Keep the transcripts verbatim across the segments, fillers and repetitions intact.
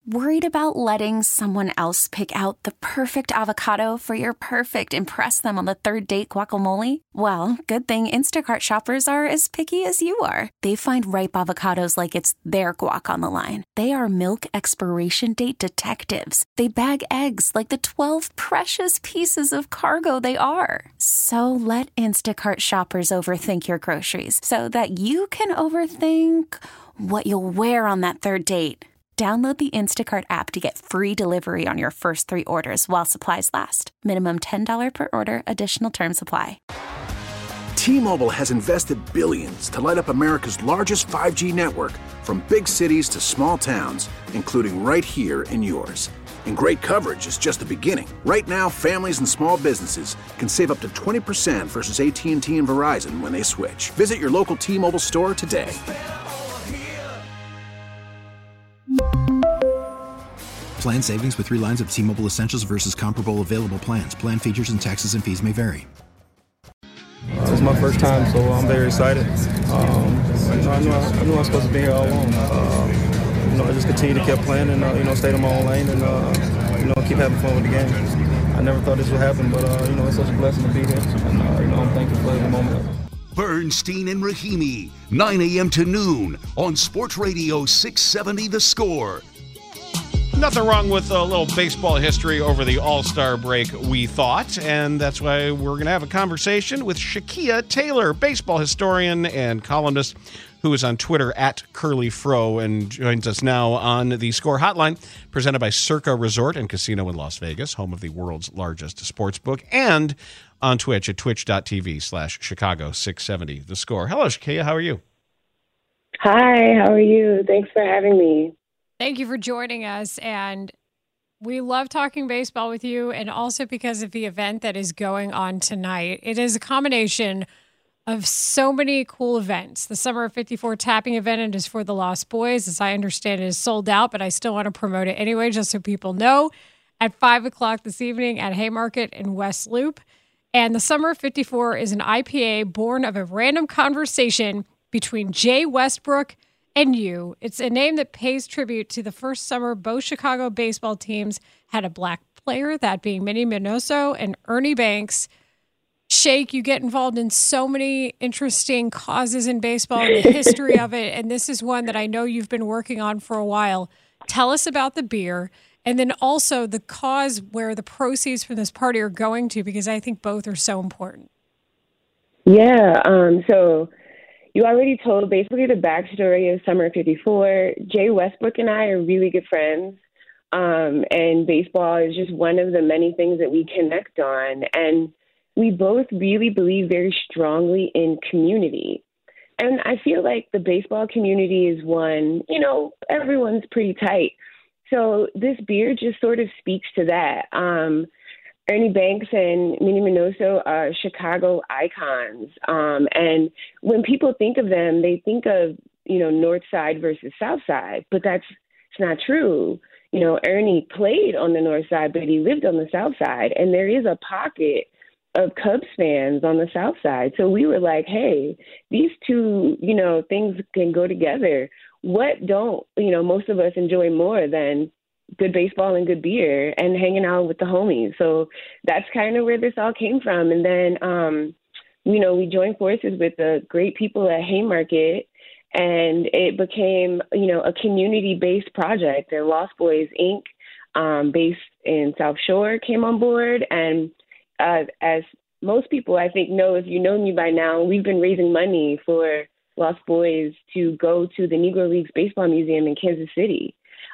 Worried about letting someone else pick out the perfect avocado for your perfect impress them on the third date guacamole? Well, good thing Instacart shoppers are as picky as you are. They find ripe avocados like it's their guac on the line. They are milk expiration date detectives. They bag eggs like the twelve precious pieces of cargo they are. So let Instacart shoppers overthink your groceries so that you can overthink what you'll wear on that third date. Download the Instacart app to get free delivery on your first three orders while supplies last. Minimum ten dollars per order. Additional terms apply. T-Mobile has invested billions to light up America's largest five G network, from big cities to small towns, including right here in yours. And great coverage is just the beginning. Right now, families and small businesses can save up to twenty percent versus A T and T and Verizon when they switch. Visit your local T-Mobile store today. Plan savings with three lines of T-Mobile Essentials versus comparable available plans. Plan features and taxes and fees may vary. This is my first time, so I'm very excited. Um, you know, I, knew I, I knew I was supposed to be here all along. Uh, you know, I just continue to keep playing and, uh, you know, stay in my own lane and, uh, you know, keep having fun with the game. I never thought this would happen, but, uh, you know, it's such a blessing to be here. And, uh, you know, I'm thankful for every moment. Bernstein and Rahimi, nine a.m. to noon on Sports Radio six seventy The Score. Nothing wrong with a little baseball history over the All-Star break, we thought, and that's why we're going to have a conversation with Shakia Taylor, baseball historian and columnist, who is on Twitter at Curly Fro and joins us now on the Score Hotline, presented by Circa Resort and Casino in Las Vegas, home of the world's largest sports book, and on Twitch at twitch.tv slash Chicago 670 The Score. Hello, Shakia. How are you? Hi, how are you? Thanks for having me. Thank you for joining us, and we love talking baseball with you, and also because of the event that is going on tonight. It is a combination of so many cool events. The Summer of fifty-four tapping event, and is for the Lost Boys. As I understand, it is sold out, but I still want to promote it anyway, just so people know, at five o'clock this evening at Haymarket in West Loop. And the Summer of fifty-four is an I P A born of a random conversation between Jay Westbrook and you. It's a name that pays tribute to the first summer both Chicago baseball teams had a black player, that being Minnie Minoso and Ernie Banks. Shake, you get involved in so many interesting causes in baseball and the history of it, and this is one that I know you've been working on for a while. Tell us about the beer, and then also the cause where the proceeds from this party are going to, because I think both are so important. Yeah, um, so... You already told basically the backstory of Summer fifty-four. Jay Westbrook and I are really good friends, um, and baseball is just one of the many things that we connect on. And we both really believe very strongly in community. And I feel like the baseball community is one, you know, everyone's pretty tight. So this beer just sort of speaks to that. Um, Ernie Banks and Minnie Minoso are Chicago icons. Um, and when people think of them, they think of, you know, North Side versus South Side, but that's it's not true. You know, Ernie played on the North Side, but he lived on the South Side. And there is a pocket of Cubs fans on the South Side. So we were like, hey, these two, you know, things can go together. What don't, you know, most of us enjoy more than good baseball and good beer and hanging out with the homies. So that's kind of where this all came from. And then, um, you know, we joined forces with the great people at Haymarket, and it became, you know, a community-based project. And Lost Boys, Incorporated, um, based in South Shore, came on board. And uh, as most people, I think, know, if you know me by now, we've been raising money for Lost Boys to go to the Negro Leagues Baseball Museum in Kansas City.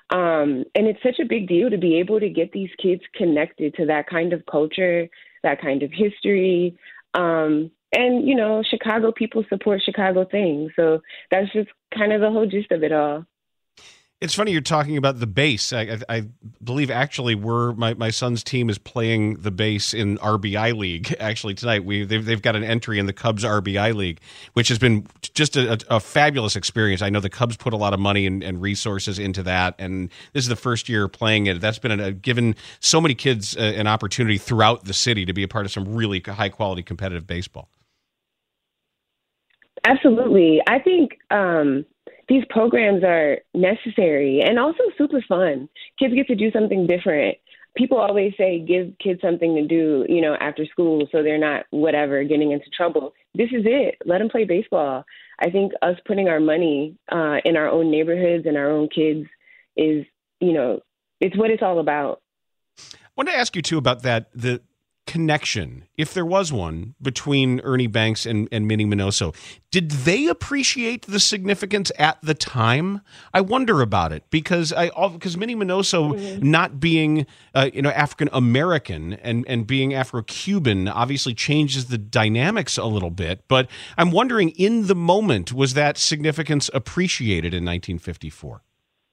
Um, and it's such a big deal to be able to get these kids connected to that kind of culture, that kind of history. Um, and, you know, Chicago people support Chicago things. So that's just kind of the whole gist of it all. It's funny you're talking about the base. I, I, I believe actually we're my, my son's team is playing the base in R B I League actually tonight. We they've they've got an entry in the Cubs R B I League, which has been just a, a, a fabulous experience. I know the Cubs put a lot of money and, and resources into that, and this is the first year playing it. That's been a, given so many kids a, an opportunity throughout the city to be a part of some really high quality competitive baseball. Absolutely, I think. Um, these programs are necessary and also super fun. Kids get to do something different. People always say give kids something to do, you know, after school so they're not whatever getting into trouble. This is it. Let them play baseball. I think us putting our money uh, in our own neighborhoods and our own kids is, you know, it's what it's all about. I want to ask you, too, about that, the connection, if there was one, between Ernie Banks and, and Minnie Minoso. Did they appreciate the significance at the time? I wonder about it because I because Minnie Minoso mm-hmm. not being uh, you know African American and and being Afro-Cuban obviously changes the dynamics a little bit. But I'm wondering, in the moment, was that significance appreciated in nineteen fifty-four?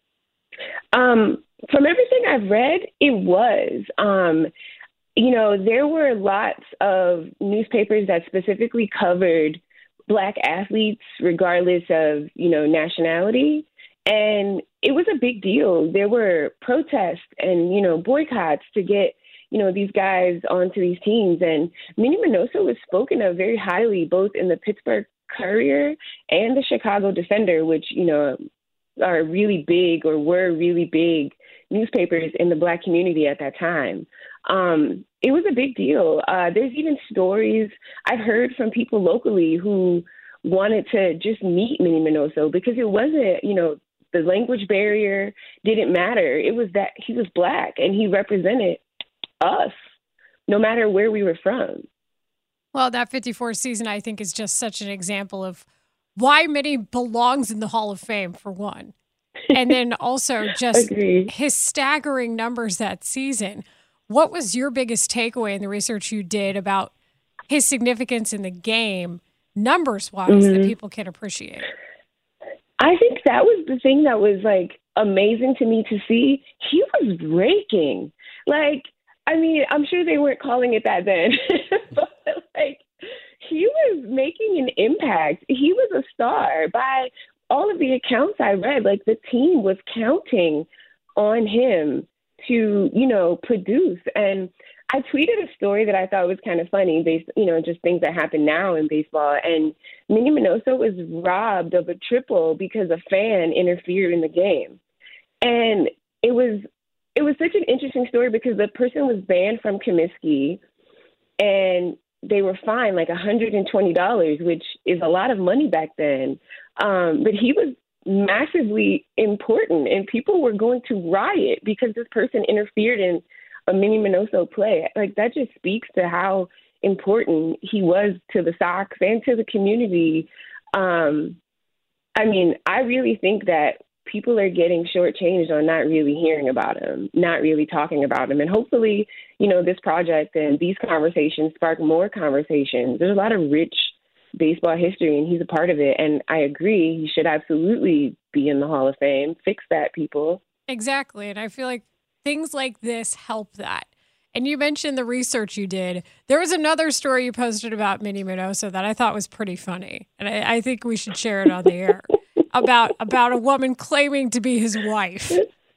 Um, from everything I've read, it was. Um, You know, there were lots of newspapers that specifically covered Black athletes, regardless of, you know, nationality. And it was a big deal. There were protests and, you know, boycotts to get, you know, these guys onto these teams. And Minnie Minoso was spoken of very highly, both in the Pittsburgh Courier and the Chicago Defender, which, you know, are really big or were really big newspapers in the Black community at that time. Um, it was a big deal. Uh, there's even stories I've heard from people locally who wanted to just meet Minnie Minoso because it wasn't, you know, the language barrier didn't matter. It was that he was Black and he represented us no matter where we were from. Well, that fifty-four season, I think, is just such an example of why Minnie belongs in the Hall of Fame, for one. And then also just his staggering numbers that season. What was your biggest takeaway in the research you did about his significance in the game, numbers-wise, mm-hmm. that people can appreciate? I think that was the thing that was, like, amazing to me to see. He was raking. Like, I mean, I'm sure they weren't calling it that then. But, like, he was making an impact. He was a star. By all of the accounts I read, like, the team was counting on him to, you know, produce. And I tweeted a story that I thought was kind of funny based, you know, just things that happen now in baseball. And Minnie Minoso was robbed of a triple because a fan interfered in the game. And it was, it was such an interesting story because the person was banned from Comiskey and they were fined like one hundred twenty dollars, which is a lot of money back then. Um, but he was massively important, and people were going to riot because this person interfered in a Minnie Minoso play. Like, that just speaks to how important he was to the Sox and to the community. Um, I mean, I really think that people are getting shortchanged on not really hearing about him, not really talking about him. And hopefully, you know, this project and these conversations spark more conversations. There's a lot of rich baseball history, and he's a part of it. And I agree, he should absolutely be in the Hall of Fame. Fix that, people. Exactly. And I feel like things like this help that. And you mentioned the research you did. There was another story you posted about Minnie Minoso that I thought was pretty funny. And I, I think we should share it on the air about, about a woman claiming to be his wife.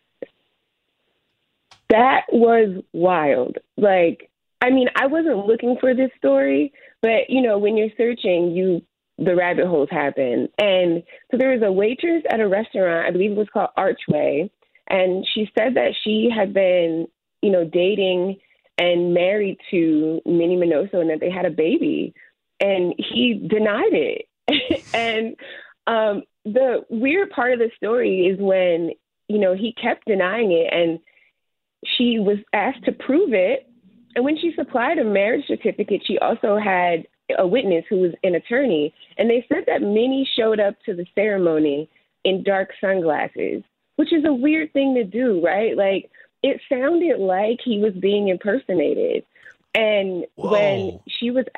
That was wild. Like, I mean, I wasn't looking for this story, but, you know, when you're searching, you the rabbit holes happen. And so there was a waitress at a restaurant, I believe it was called Archway, and she said that she had been, you know, dating and married to Minnie Minoso and that they had a baby. And he denied it. And um, the weird part of the story is when, you know, he kept denying it and she was asked to prove it. And when she supplied a marriage certificate, she also had a witness who was an attorney. And they said that Minnie showed up to the ceremony in dark sunglasses, which is a weird thing to do, right? Like, it sounded like he was being impersonated. And Whoa. when she was,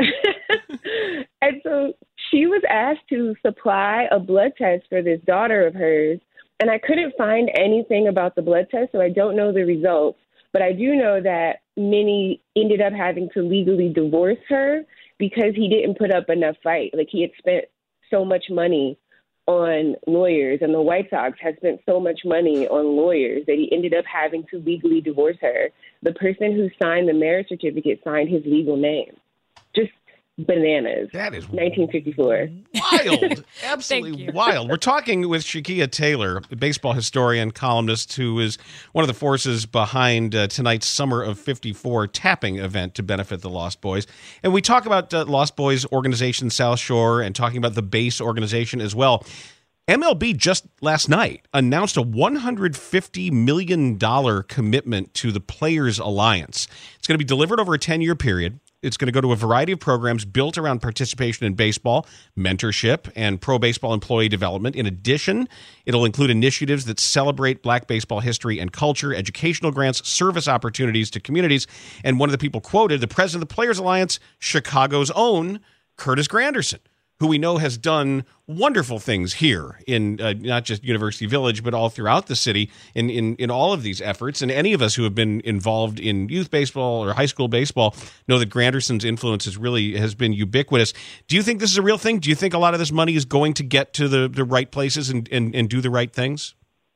and so she was asked to supply a blood test for this daughter of hers. And I couldn't find anything about the blood test, so I don't know the results. But I do know that Minnie ended up having to legally divorce her because he didn't put up enough fight. Like, he had spent so much money on lawyers, and the White Sox had spent so much money on lawyers that he ended up having to legally divorce her. The person who signed the marriage certificate signed his legal name. Just bananas. That is nineteen fifty-four. Wild. Absolutely wild. We're talking with Shakeia Taylor, a baseball historian, columnist, who is one of the forces behind uh, tonight's Summer of fifty-four tapping event to benefit the Lost Boys. And we talk about uh, Lost Boys organization South Shore and talking about the base organization as well. M L B just last night announced a one hundred fifty million dollars commitment to the Players Alliance. It's going to be delivered over a ten-year period. It's going to go to a variety of programs built around participation in baseball, mentorship, and pro baseball employee development. In addition, it'll include initiatives that celebrate Black baseball history and culture, educational grants, service opportunities to communities. And one of the people quoted, the president of the Players Alliance, Chicago's own Curtis Granderson, who we know has done wonderful things here in uh, not just University Village, but all throughout the city in, in, in all of these efforts. And any of us who have been involved in youth baseball or high school baseball know that Granderson's influence is really has been ubiquitous. Do you think this is a real thing? Do you think a lot of this money is going to get to the, the right places and, and, and do the right things?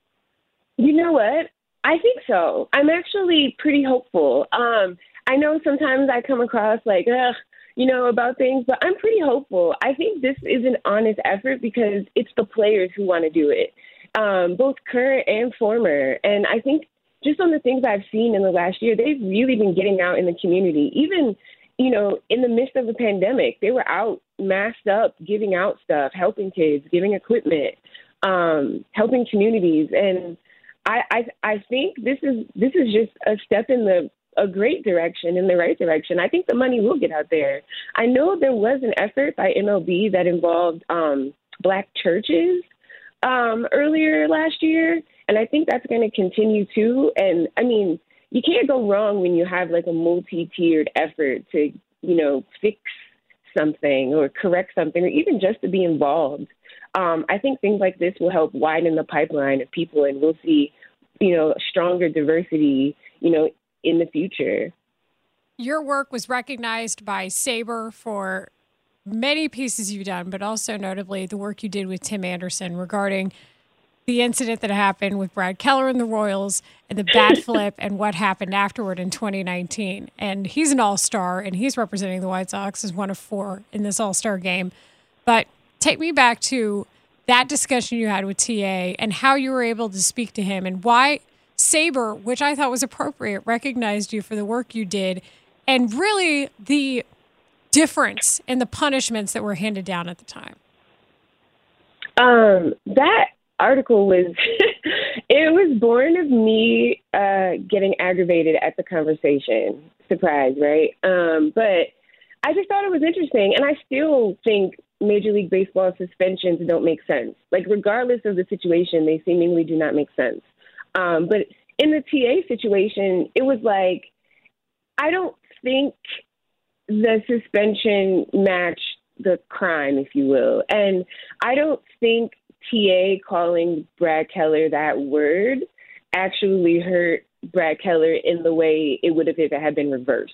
You know what? I think so. I'm actually pretty hopeful. Um, I know sometimes I come across like, ugh, you know, about things, but I'm pretty hopeful. I think this is an honest effort because it's the players who want to do it, um, both current and former. And I think just on the things I've seen in the last year, they've really been getting out in the community. Even, you know, in the midst of the pandemic, they were out masked up, giving out stuff, helping kids, giving equipment, um, helping communities. And I, I, I think this is this is just a step in the a great direction, in the right direction. I think the money will get out there. I know there was an effort by M L B that involved um, Black churches um, earlier last year, and I think that's going to continue too. And I mean, you can't go wrong when you have like a multi-tiered effort to, you know, fix something or correct something or even just to be involved. Um, I think things like this will help widen the pipeline of people, and we'll see, you know, stronger diversity, you know, in the future. Your work was recognized by SABR for many pieces you've done, but also notably the work you did with Tim Anderson regarding the incident that happened with Brad Keller and the Royals and the bat flip and what happened afterward in twenty nineteen. And he's an all-star, and he's representing the White Sox as one of four in this all-star game. But take me back to that discussion you had with T A and how you were able to speak to him and why SABR, which I thought was appropriate, recognized you for the work you did and really the difference in the punishments that were handed down at the time. Um, that article was, it was born of me uh, getting aggravated at the conversation. Surprise, right? Um, but I just thought it was interesting. And I still think Major League Baseball suspensions don't make sense. Like, regardless of the situation, they seemingly do not make sense. Um, but in the T A situation, it was like, I don't think the suspension matched the crime, if you will. And I don't think T A calling Brad Keller that word actually hurt Brad Keller in the way it would have if it had been reversed.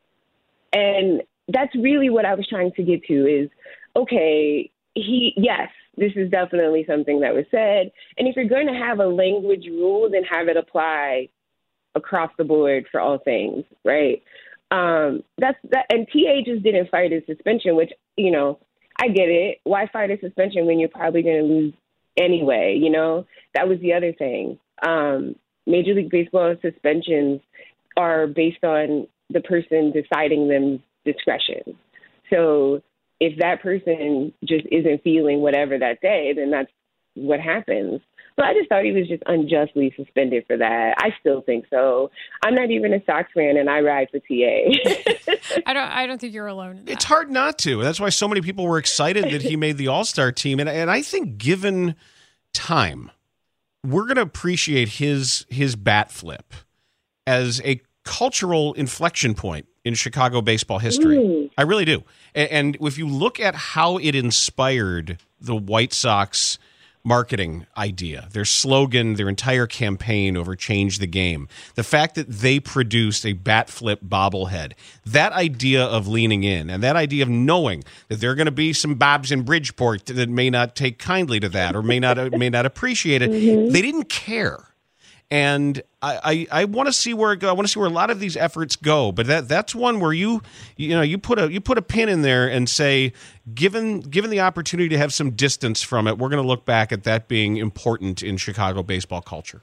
And that's really what I was trying to get to is, okay, he, yes, this is definitely something that was said. And if you're going to have a language rule, then have it apply across the board for all things, right? Um, that's that. And T A just didn't fight his suspension, which, you know, I get it. Why fight a suspension when you're probably going to lose anyway? You know, that was the other thing. Um, Major League Baseball suspensions are based on the person deciding them discretion. So if that person just isn't feeling whatever that day, then that's what happens. But I just thought he was just unjustly suspended for that. I still think so. I'm not even a Sox fan, and I ride for T A. I don't. I don't think you're alone in that. It's hard not to. That's why so many people were excited that he made the All-Star team, and and I think given time, we're going to appreciate his his bat flip as a cultural inflection point in Chicago baseball history. Mm. I really do. And, and if you look at how it inspired the White Sox marketing idea, their slogan, their entire campaign over Change the Game, the fact that they produced a bat flip bobblehead, that idea of leaning in and that idea of knowing that there are going to be some Bobs in Bridgeport that may not take kindly to that or may not may not appreciate it, mm-hmm. They didn't care. And I, I, I want to see where it go. I want to see where a lot of these efforts go. But that that's one where you you know you put a you put a pin in there and say, given given the opportunity to have some distance from it, we're going to look back at that being important in Chicago baseball culture.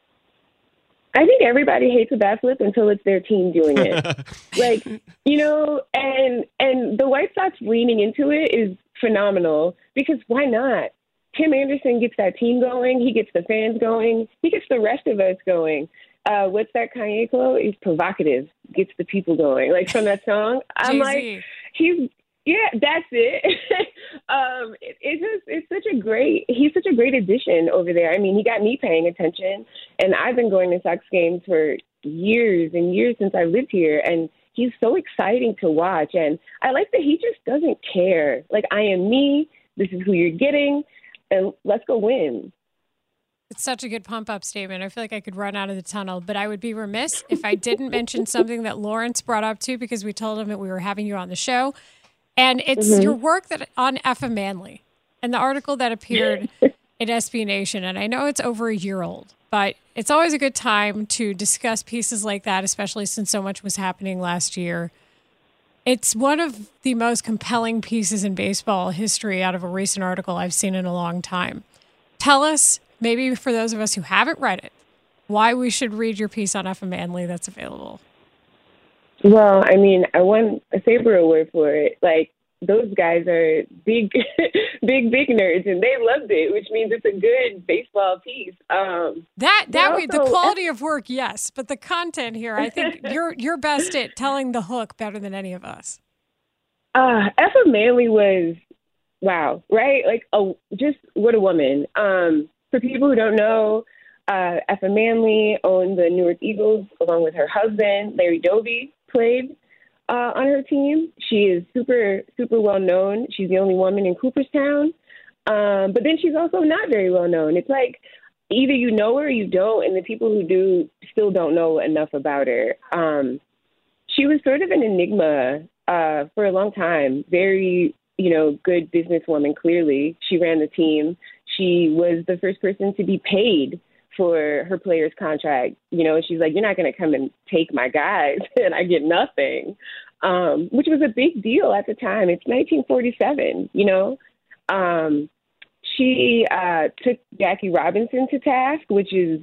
I think everybody hates a bat flip until it's their team doing it. Like, you know, and and the White Sox leaning into it is phenomenal because why not? Tim Anderson gets that team going. He gets the fans going. He gets the rest of us going. Uh, what's that Kanye quote? He's provocative, gets the people going. Like from that song, I'm Jay-Z. like, he's yeah, that's it. um, it. It's just it's such a great. He's such a great addition over there. I mean, he got me paying attention, and I've been going to Sox games for years and years since I lived here, and he's so exciting to watch. And I like that he just doesn't care. Like, I am me. This is who you're getting. And let's go win. It's such a good pump-up statement. I feel like I could run out of the tunnel, but I would be remiss if I didn't mention something that Lawrence brought up, too, because we told him that we were having you on the show. And it's mm-hmm. your work that on F A Manley and the article that appeared in S B Nation. And I know it's over a year old, but it's always a good time to discuss pieces like that, especially since so much was happening last year. It's one of the most compelling pieces in baseball history out of a recent article I've seen in a long time. Tell us, maybe for those of us who haven't read it, why we should read your piece on F A Manley that's available. Well, I mean, I won a SABR award for it. Like, those guys are big, big, big nerds, and they loved it, which means it's a good baseball piece. Um, that that way, also, the quality of work, yes, but the content here, I think you're you're best at telling the hook better than any of us. Uh, F A Manley was wow, right? Like, a, just what a woman. Um, for people who don't know, uh, F A Manley owned the Newark Eagles along with her husband, Larry Doby, played Uh, on her team. She is super, super well known. She's the only woman in Cooperstown. Um, but then she's also not very well known. It's like either you know her or you don't, and the people who do still don't know enough about her. Um, she was sort of an enigma uh, for a long time. Very, you know, good businesswoman, clearly. She ran the team. She was the first person to be paid for her player's contract. You know, she's like, you're not going to come and take my guys and I get nothing, um, which was a big deal at the time. It's nineteen forty-seven, you know. Um, she uh, took Jackie Robinson to task, which is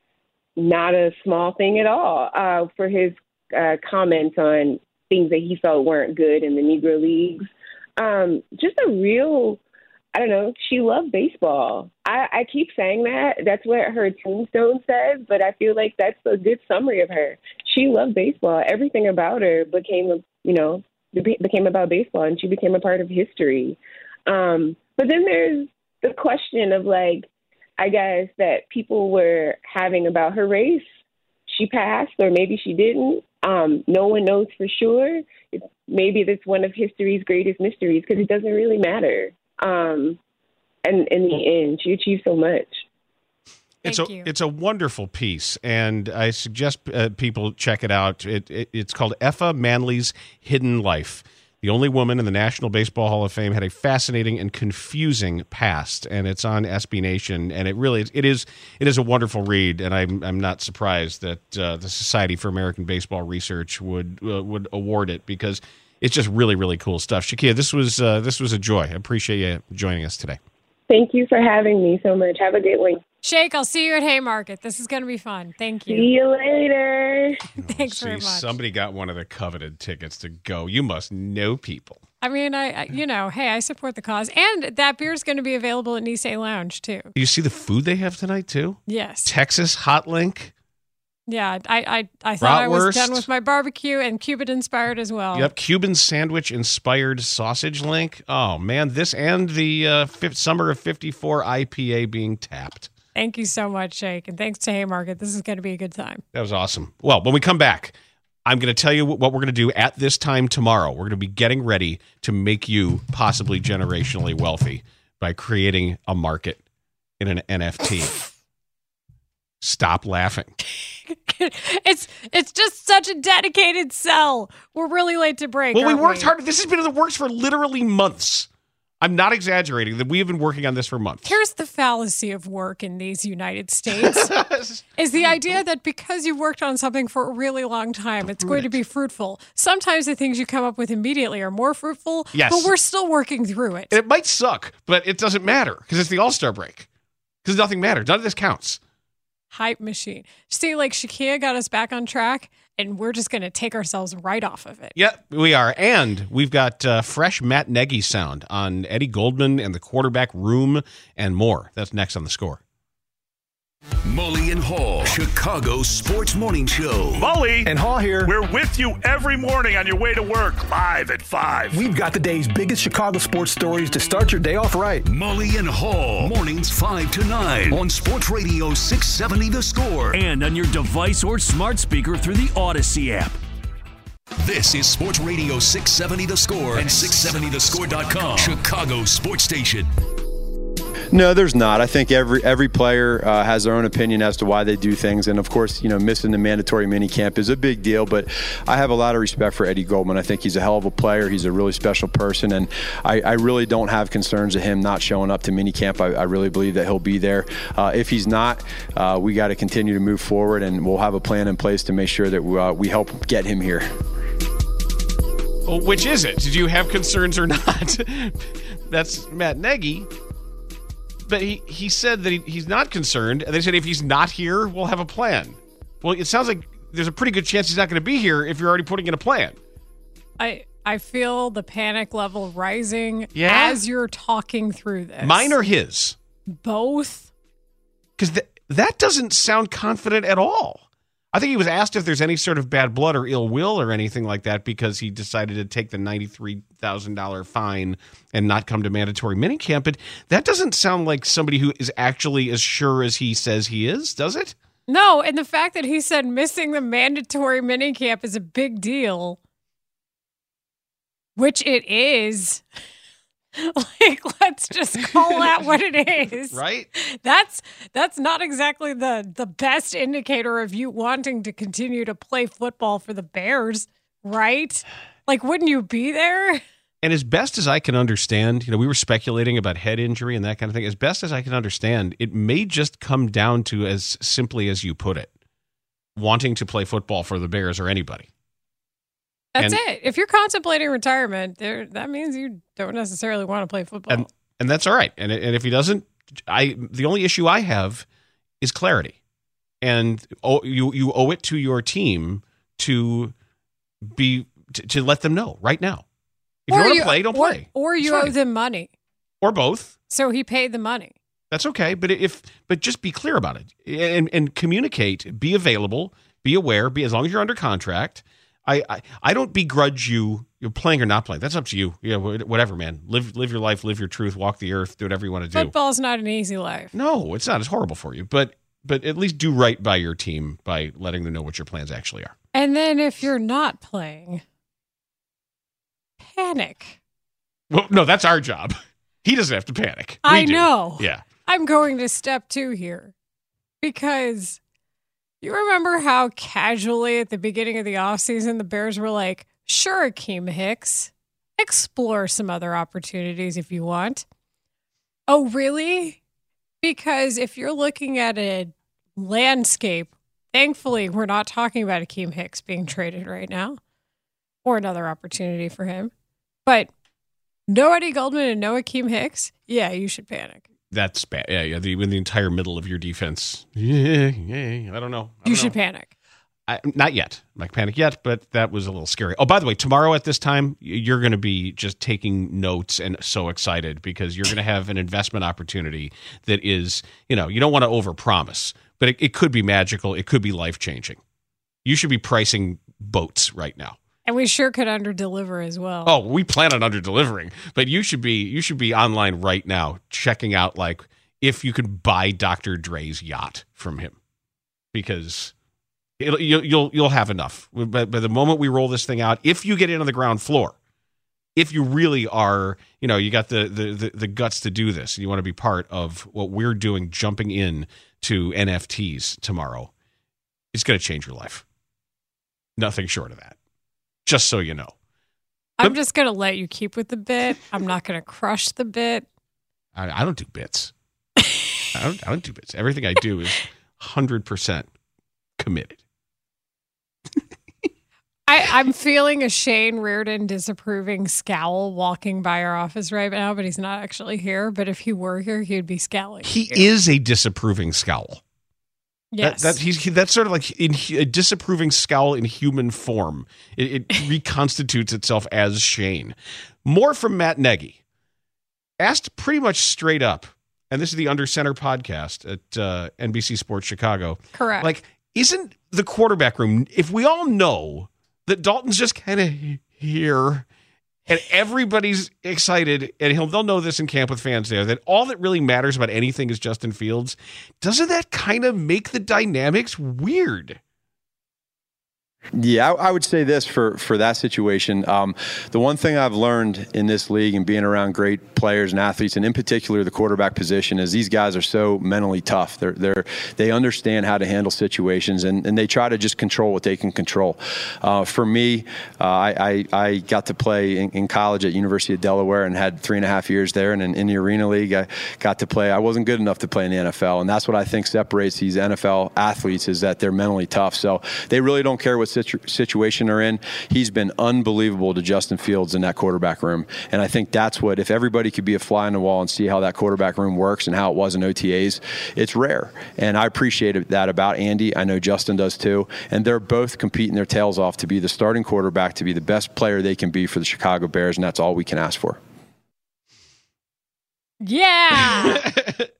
not a small thing at all, uh, for his uh, comments on things that he felt weren't good in the Negro Leagues. Um, just a real... I don't know. She loved baseball. I, I keep saying that. That's what her tombstone says, but I feel like that's a good summary of her. She loved baseball. Everything about her became, you know, became about baseball, and she became a part of history. Um, but then there's the question of, like, I guess that people were having about her race. She passed, or maybe she didn't. Um, no one knows for sure. It's, maybe that's one of history's greatest mysteries because it doesn't really matter. Um, and in the end, she achieved so much. It's Thank a you. it's a wonderful piece, and I suggest uh, people check it out. It, it it's called F A Manley's Hidden Life. The only woman in the National Baseball Hall of Fame had a fascinating and confusing past, and it's on S B Nation. And it really it is it is a wonderful read, and I'm I'm not surprised that uh, the Society for American Baseball Research would uh, would award it because it's just really, really cool stuff. Shakia, this was uh, this was a joy. I appreciate you joining us today. Thank you for having me so much. Have a good one. Shake, I'll see you at Haymarket. This is going to be fun. Thank you. See you later. Thanks See, very much. Somebody got one of the coveted tickets to go. You must know people. I mean, I, I you know, hey, I support the cause. And that beer's going to be available at Nisei Lounge, too. You see the food they have tonight, too? Yes. Texas Hot Link. Yeah, I I, I thought I was Bratwurst. done with my barbecue, and Cuban-inspired as well. Yep, Cuban sandwich-inspired sausage link. Oh, man, this and the uh, fifth, Summer of fifty-four I P A being tapped. Thank you so much, Shake, and thanks to Haymarket. This is going to be a good time. That was awesome. Well, when we come back, I'm going to tell you what we're going to do at this time tomorrow. We're going to be getting ready to make you possibly generationally wealthy by creating a market in an N F T. Stop laughing. It's it's just such a dedicated sell. We're really late to break. Well, we aren't worked hard. This has been in the works for literally months. I'm not exaggerating that we have been working on this for months. Here's the fallacy of work in these United States is the idea that because you've worked on something for a really long time, it's going to be fruitful. Sometimes the things you come up with immediately are more fruitful, yes. but we're still working through it. It might suck, but it doesn't matter because it's the All-Star break. Because nothing matters. None of this counts. Hype machine. See, like Shakia got us back on track, and we're just going to take ourselves right off of it. Yeah, we are. And we've got uh, fresh Matt Nagy sound on Eddie Goldman and the quarterback room and more. That's next on The Score. Mully and Haw, Chicago Sports Morning Show. Mully and Haw here. We're with you every morning on your way to work, live at five. We've got the day's biggest Chicago sports stories to start your day off right. Mully and Haw, mornings five to nine on Sports Radio six seventy The Score. And on your device or smart speaker through the Odyssey app. This is Sports Radio six seventy The Score and six seventy the score dot com, Chicago Sports Station. No, there's not. I think every every player uh, has their own opinion as to why they do things. And, of course, you know, missing the mandatory minicamp is a big deal. But I have a lot of respect for Eddie Goldman. I think he's a hell of a player. He's a really special person. And I, I really don't have concerns of him not showing up to minicamp. I, I really believe that he'll be there. Uh, if he's not, uh, we got to continue to move forward. And we'll have a plan in place to make sure that we, uh, we help get him here. Well, which is it? Did you have concerns or not? That's Matt Nagy. But he, he said that he, he's not concerned. And they said if he's not here, we'll have a plan. Well, it sounds like there's a pretty good chance he's not going to be here if you're already putting in a plan. I I feel the panic level rising yeah? as you're talking through this. Mine or his? Both. Because th- that doesn't sound confident at all. I think he was asked if there's any sort of bad blood or ill will or anything like that because he decided to take the ninety-three thousand dollars fine and not come to mandatory minicamp. But that doesn't sound like somebody who is actually as sure as he says he is, does it? No, and the fact that he said missing the mandatory minicamp is a big deal, which it is. Like, let's just call that what it is. Right? That's that's not exactly the, the best indicator of you wanting to continue to play football for the Bears, right? Like, wouldn't you be there? And as best as I can understand, you know, we were speculating about head injury and that kind of thing. As best as I can understand, it may just come down to as simply as you put it, wanting to play football for the Bears or anybody. That's and, it. If you're contemplating retirement, there that means you don't necessarily want to play football. And, and that's all right. And, and if he doesn't, I the only issue I have is clarity. And oh, you you owe it to your team to be to, to let them know right now. If or you want to play, don't or, play. Or you owe them money. Or both. So he paid the money. That's okay. But if but just be clear about it and, and communicate, be available, be aware, be as long as you're under contract. I, I, I don't begrudge you you're playing or not playing. That's up to you. Yeah, whatever, man. Live live your life, live your truth, walk the earth, do whatever you want to do. Football's not an easy life. No, it's not. It's horrible for you. But but at least do right by your team by letting them know what your plans actually are. And then if you're not playing, panic. Well, no, that's our job. He doesn't have to panic. We I do. know. Yeah. I'm going to step two here because you remember how casually at the beginning of the offseason the Bears were like, sure, Akeem Hicks, explore some other opportunities if you want. Oh, really? Because if you're looking at a landscape, thankfully we're not talking about Akeem Hicks being traded right now or another opportunity for him. But no Eddie Goldman and no Akeem Hicks, yeah, you should panic. That's bad. Yeah, yeah. The, in the entire middle of your defense. Yeah, yeah. I don't know. I don't you should know. panic. I, not yet. I'm not panic yet, but that was a little scary. Oh, by the way, tomorrow at this time, you're going to be just taking notes and so excited because you're going to have an investment opportunity that is, you know, you don't want to overpromise, but it, it could be magical. It could be life-changing. You should be pricing boats right now. And we sure could under-deliver as well. Oh, we plan on under-delivering, but you should be you should be online right now checking out like if you could buy Doctor Dre's yacht from him, because it'll, you'll you'll you'll have enough. But by the moment we roll this thing out, if you get in on the ground floor, if you really are, you know, you got the the the, the guts to do this, and you want to be part of what we're doing, jumping in to N F Ts tomorrow, it's going to change your life. Nothing short of that. Just so you know. I'm just going to let you keep with the bit. I'm not going to crush the bit. I, I don't do bits. I don't, I don't do bits. Everything I do is one hundred percent committed. I, I'm feeling a Shane Reardon disapproving scowl walking by our office right now, but he's not actually here. But if he were here, he would be scowling. He is a disapproving scowl. Yes. That, that, he's, he, that's sort of like in, a disapproving scowl in human form. It, it reconstitutes itself as Shane. More from Matt Nagy. Asked pretty much straight up, and this is the Under Center podcast at uh, N B C Sports Chicago. Correct. Like, isn't the quarterback room, if we all know that Dalton's just kind of here and everybody's excited, and he'll they'll know this in camp with fans there, that all that really matters about anything is Justin Fields, doesn't that kind of make the dynamics weird? Yeah, I, I would say this for, for that situation. Um, the one thing I've learned in this league and being around great players and athletes, and in particular the quarterback position, is these guys are so mentally tough. They're they're they understand how to handle situations, and, and they try to just control what they can control. Uh, for me, uh, I, I I got to play in, in college at University of Delaware and had three and a half years there, and in, in the Arena League, I got to play. I wasn't good enough to play in the N F L, and that's what I think separates these N F L athletes, is that they're mentally tough. So they really don't care what situ- situation they're in. He's been unbelievable to Justin Fields in that quarterback room. And I think that's what, if everybody could be a fly on the wall and see how that quarterback room works and how it was in O T As, it's rare. And I appreciate that about Andy. I know Justin does too. And they're both competing their tails off to be the starting quarterback, to be the best player they can be for the Chicago Bears. And that's all we can ask for. Yeah.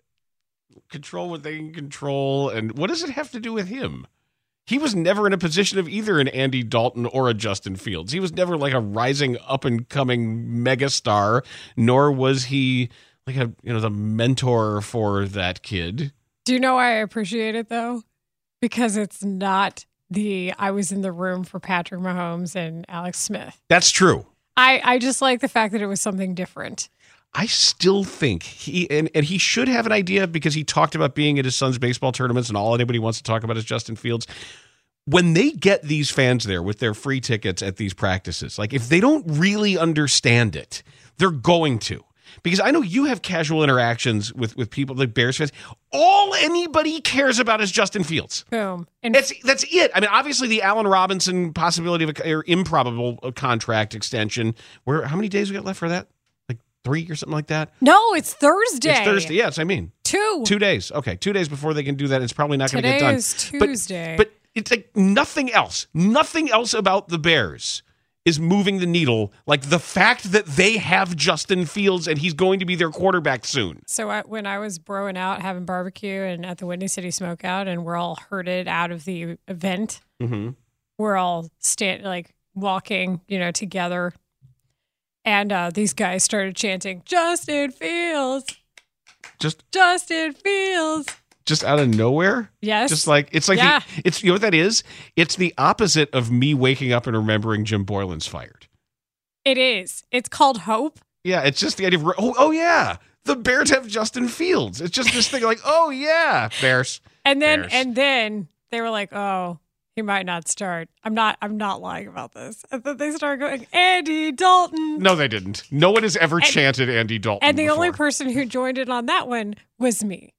Control what they can control. And what does it have to do with him? He was never in a position of either an Andy Dalton or a Justin Fields. He was never like a rising up and coming megastar, nor was he like a, you know, the mentor for that kid. Do you know why I appreciate it though? Because it's not the I was in the room for Patrick Mahomes and Alex Smith. That's true. I, I just like the fact that it was something different. I still think he, and, and he should have an idea, because he talked about being at his son's baseball tournaments and all anybody wants to talk about is Justin Fields. When they get these fans there with their free tickets at these practices, like if they don't really understand it, they're going to. Because I know you have casual interactions with, with people like Bears fans. All anybody cares about is Justin Fields. Boom. And that's that's it. I mean, obviously the Allen Robinson possibility of a or improbable contract extension. Where how many days we got left for that? Like three or something like that? No, it's Thursday. It's Thursday. Yes, I mean two. Two days. Okay, two days before they can do that. It's probably not going to get done. Today is Tuesday. But, but it's like nothing else. Nothing else about the Bears is moving the needle like the fact that they have Justin Fields and he's going to be their quarterback soon. So I, when I was broing out, having barbecue and at the Windy City Smokeout, and we're all herded out of the event, mm-hmm. we're all stand like walking, you know, together. And uh, these guys started chanting, Justin Fields. Just Justin Fields. Just out of nowhere? Yes. Just like, it's like, yeah. the, it's, you know what that is? It's the opposite of me waking up and remembering Jim Boylan's fired. It is. It's called hope. Yeah, it's just the idea of, oh, oh yeah, the Bears have Justin Fields. It's just this thing like, oh yeah, Bears. And then, Bears. and then they were like, oh, he might not start. I'm not, I'm not lying about this. And then they started going, Andy Dalton. No, they didn't. No one has ever and, chanted Andy Dalton And the before. only person who joined in on that one was me.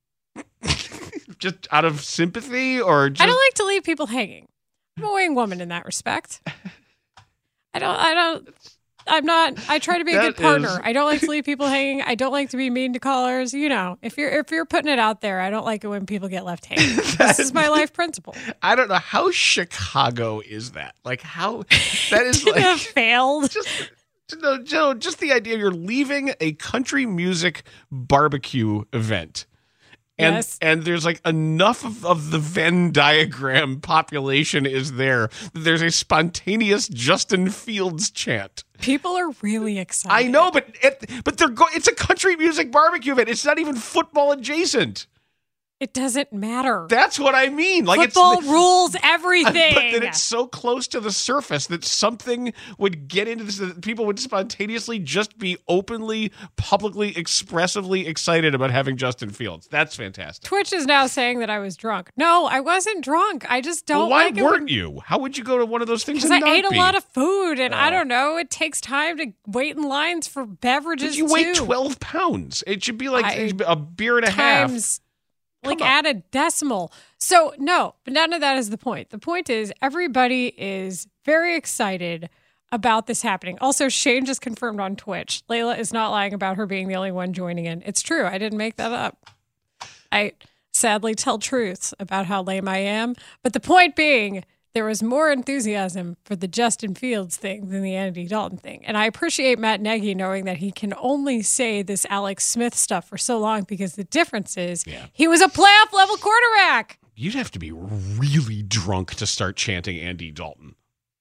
Just out of sympathy, or just... I don't like to leave people hanging. I'm a wing woman in that respect. I don't, I don't, I'm not, I try to be a That good partner. is- I don't like to leave people hanging. I don't like to be mean to callers. You know, if you're, if you're putting it out there, I don't like it when people get left hanging. This is my life principle. I don't know how Chicago is that. Like how that is Did like have failed. Just, no, no, just the idea you're leaving a country music barbecue event. And, Yes. and there's like enough of, of the Venn diagram population is there. There's a spontaneous Justin Fields chant. People are really excited. I know, but it, but they're go- it's a country music barbecue event. It's not even football adjacent. It doesn't matter. That's what I mean. Like Football it's, rules everything. But then it's so close to the surface that something would get into this, that people would spontaneously just be openly, publicly, expressively excited about having Justin Fields. That's fantastic. Twitch is now saying that I was drunk. No, I wasn't drunk. I just don't well, why like it. Why weren't when... you? How would you go to one of those things? Because I ate be? a lot of food, and oh. I don't know. It takes time to wait in lines for beverages. But you too. weigh twelve pounds. It should be like I, a beer and a times, half. Like add a decimal. So no, but none of that is the point. The point is everybody is very excited about this happening. Also, Shane just confirmed on Twitch. Layla is not lying about her being the only one joining in. It's true. I didn't make that up. I sadly tell truths about how lame I am. But the point being, there was more enthusiasm for the Justin Fields thing than the Andy Dalton thing. And I appreciate Matt Nagy knowing that he can only say this Alex Smith stuff for so long because the difference is yeah. he was a playoff level quarterback. You'd have to be really drunk to start chanting Andy Dalton.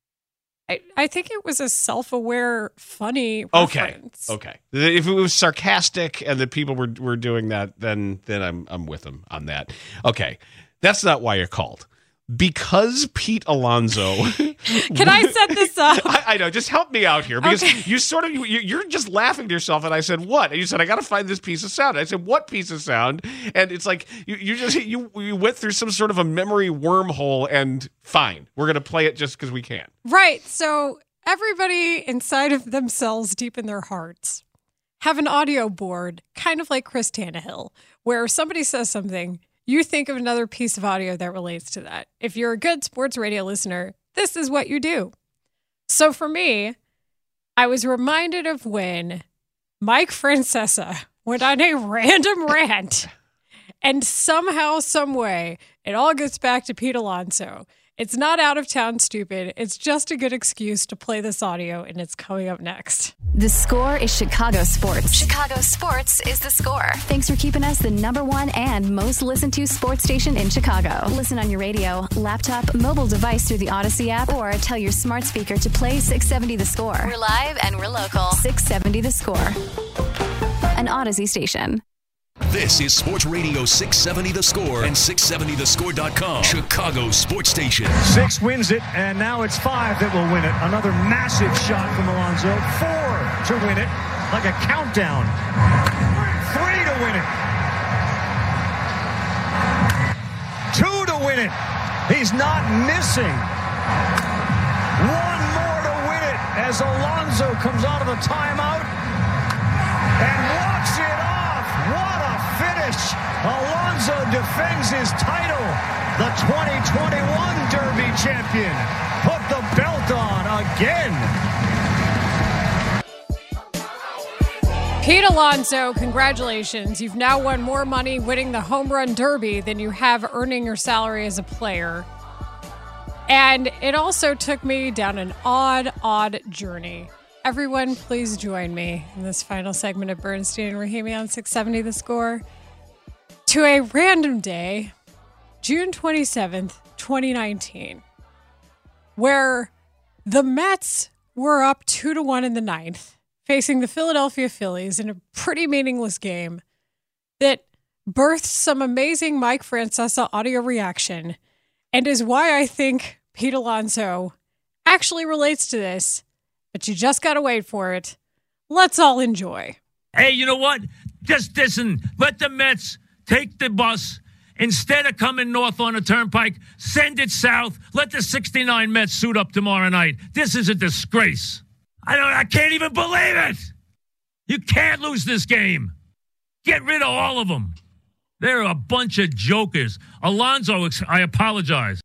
I, I think it was a self-aware, funny reference. Okay, okay. If it was sarcastic and that people were, were doing that, then then I'm I'm with them on that. Okay, that's not why you're called. Because Pete Alonso. Can I set this up? I, I know. Just help me out here because okay. you sort of you, you're just laughing to yourself. And I said, "What?" And you said, "I got to find this piece of sound." And I said, "What piece of sound?" And it's like you, you just you you went through some sort of a memory wormhole. And fine, we're gonna play it just because we can. Right. So everybody inside of themselves, deep in their hearts, have an audio board, kind of like Chris Tannehill, where somebody says something. You think of another piece of audio that relates to that. If you're a good sports radio listener, this is what you do. So for me, I was reminded of when Mike Francesa went on a random rant, and somehow, some way, it all gets back to Pete Alonso. It's not out of town stupid. It's just a good excuse to play this audio, and it's coming up next. The Score is Chicago sports. Chicago sports is The Score. Thanks for keeping us the number one and most listened to sports station in Chicago. Listen on your radio, laptop, mobile device through the Odyssey app, or tell your smart speaker to play six seventy The Score. We're live and we're local. six seventy The Score. An Odyssey station. This is Sports Radio six seventy The Score and six seventy the score dot com, Chicago sports station. Six wins it, and now it's five that will win it. Another massive shot from Alonso. Four to win it, like a countdown. Three to win it. Two to win it. He's not missing. One more to win it as Alonso comes out of the timeout and walks it off. What a finish! Alonso defends his title. The twenty twenty-one Derby champion put the belt on again. Pete Alonso, congratulations. You've now won more money winning the Home Run Derby than you have earning your salary as a player. And it also took me down an odd, odd journey. Everyone, please join me in this final segment of Bernstein and Rahimi on six seventy The Score to a random day, June twenty-seventh, twenty nineteen, where the Mets were up two to one in the ninth, facing the Philadelphia Phillies in a pretty meaningless game that birthed some amazing Mike Francesa audio reaction and is why I think Pete Alonso actually relates to this. But you just got to wait for it. Let's all enjoy. Hey, you know what? Just listen. Let the Mets take the bus. Instead of coming north on the turnpike, send it south. Let the sixty-nine Mets suit up tomorrow night. This is a disgrace. I don't. I can't even believe it. You can't lose this game. Get rid of all of them. They're a bunch of jokers. Alonso, I apologize.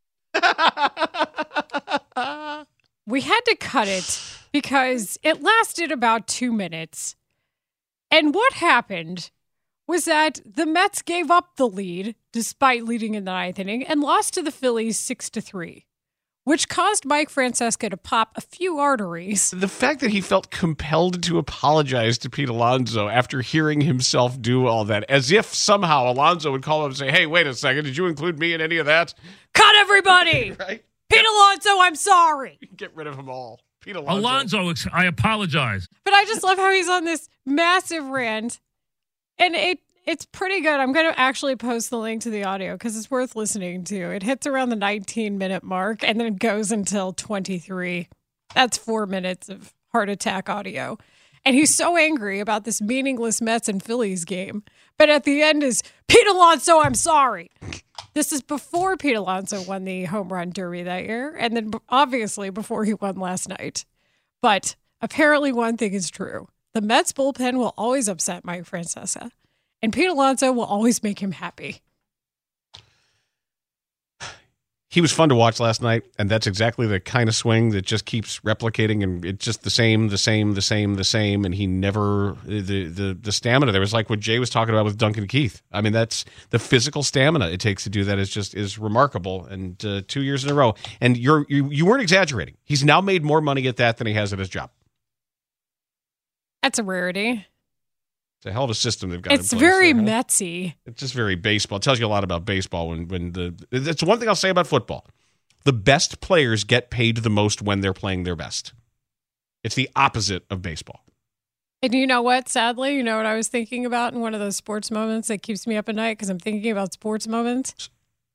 We had to cut it because it lasted about two minutes. And what happened was that the Mets gave up the lead, despite leading in the ninth inning, and lost to the Phillies six to three, which caused Mike Francesa to pop a few arteries. The fact that he felt compelled to apologize to Pete Alonso after hearing himself do all that, as if somehow Alonso would call him and say, hey, wait a second, did you include me in any of that? Cut everybody! Right? Pete Alonso, I'm sorry. Get rid of them all. Pete Alonso. Alonso, I apologize. But I just love how he's on this massive rant. And it It's pretty good. I'm going to actually post the link to the audio because it's worth listening to. It hits around the nineteen minute mark and then it goes until twenty-three. That's four minutes of heart attack audio. And he's so angry about this meaningless Mets and Phillies game. But at the end is, Pete Alonso, I'm sorry. This is before Pete Alonso won the home run derby that year. And then obviously before he won last night. But apparently one thing is true. The Mets bullpen will always upset Mike Francesa. And Pete Alonso will always make him happy. He was fun to watch last night, and that's exactly the kind of swing that just keeps replicating, and it's just the same, the same, the same, the same, and he never, the the the stamina there was like what Jay was talking about with Duncan Keith. I mean, that's the physical stamina it takes to do that is just is remarkable, and uh, two years in a row. And you're you, you weren't exaggerating. He's now made more money at that than he has at his job. That's a rarity. It's a hell of a system they've got. It's in place very there, huh? Metsy. It's just very baseball. It tells you a lot about baseball when when the. That's one thing I'll say about football. The best players get paid the most when they're playing their best. It's the opposite of baseball. And you know what? Sadly, you know what I was thinking about in one of those sports moments that keeps me up at night because I'm thinking about sports moments.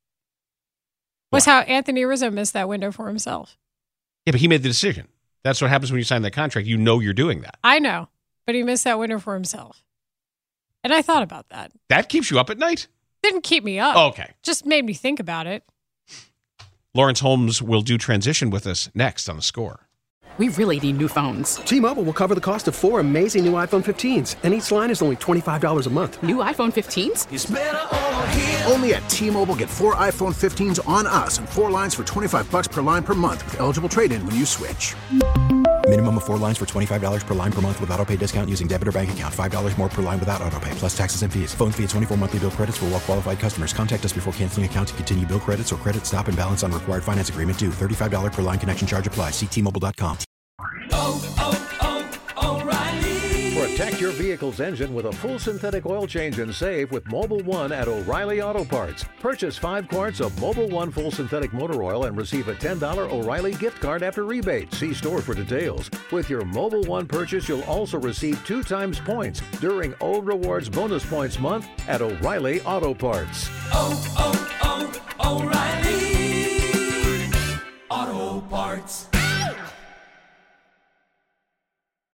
Was how Anthony Rizzo missed that window for himself. Yeah, but he made the decision. That's what happens when you sign that contract. You know you're doing that. I know, but he missed that window for himself. And I thought about that. That keeps you up at night? Didn't keep me up. Oh, okay. Just made me think about it. Lawrence Holmes will do transition with us next on The Score. We really need new phones. T-Mobile will cover the cost of four amazing new iPhone fifteens, and each line is only twenty-five dollars a month. New iPhone fifteens? It's better over here. Only at T-Mobile, get four iPhone fifteens on us and four lines for twenty-five dollars per line per month with eligible trade-in when you switch. Minimum of four lines for twenty-five dollars per line per month with autopay discount using debit or bank account. five dollars more per line without autopay, plus taxes and fees. Phone fee at twenty-four monthly bill credits for well-qualified customers. Contact us before canceling account to continue bill credits or credit stop and balance on required finance agreement due. thirty-five dollars per line connection charge applies. See T Mobile dot com. Oh, oh, oh, O'Reilly. Protect your vehicle's engine with a full synthetic oil change and save with Mobil one at O'Reilly Auto Parts. Purchase five quarts of Mobil one full synthetic motor oil and receive a ten dollars O'Reilly gift card after rebate. See store for details. With your Mobil one purchase, you'll also receive two times points during O Rewards Bonus Points Month at O'Reilly Auto Parts. Oh, oh, oh, O'Reilly Auto Parts.